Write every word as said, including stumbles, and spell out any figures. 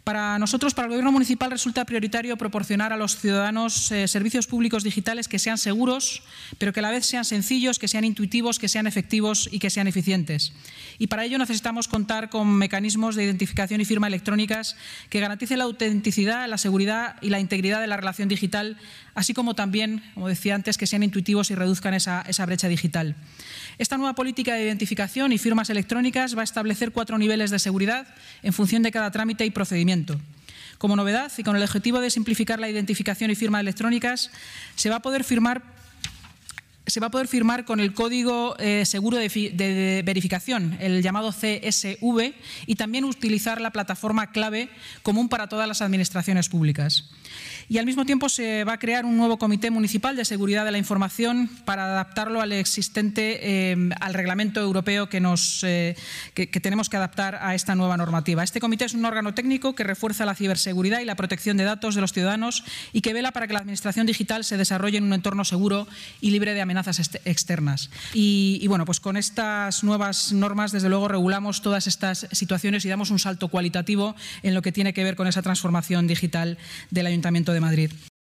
Para nosotros, para el Gobierno municipal, resulta prioritario proporcionar a los ciudadanos eh, servicios públicos digitales que sean seguros, pero que a la vez sean sencillos, que sean intuitivos, que sean efectivos y que sean eficientes. Y para ello necesitamos contar con mecanismos de identificación y firma electrónicas que garanticen la autenticidad, la seguridad y la integridad de la relación digital, así como también, como decía antes, que sean intuitivos y reduzcan esa, esa brecha digital. Esta nueva política de identificación y firmas electrónicas va a establecer cuatro niveles de seguridad en función de cada trámite y procedimiento. Como novedad y con el objetivo de simplificar la identificación y firma electrónicas, se va a poder firmar Se va a poder firmar con el código eh, seguro de, de, de verificación, el llamado C S V, y también utilizar la plataforma clave común para todas las administraciones públicas. Y al mismo tiempo se va a crear un nuevo Comité Municipal de Seguridad de la Información para adaptarlo al existente, eh, al reglamento europeo que, nos, eh, que, que tenemos que adaptar a esta nueva normativa. Este comité es un órgano técnico que refuerza la ciberseguridad y la protección de datos de los ciudadanos y que vela para que la administración digital se desarrolle en un entorno seguro y libre de amenazas externas. Y, y bueno, pues con estas nuevas normas, desde luego, regulamos todas estas situaciones y damos un salto cualitativo en lo que tiene que ver con esa transformación digital del Ayuntamiento de Madrid.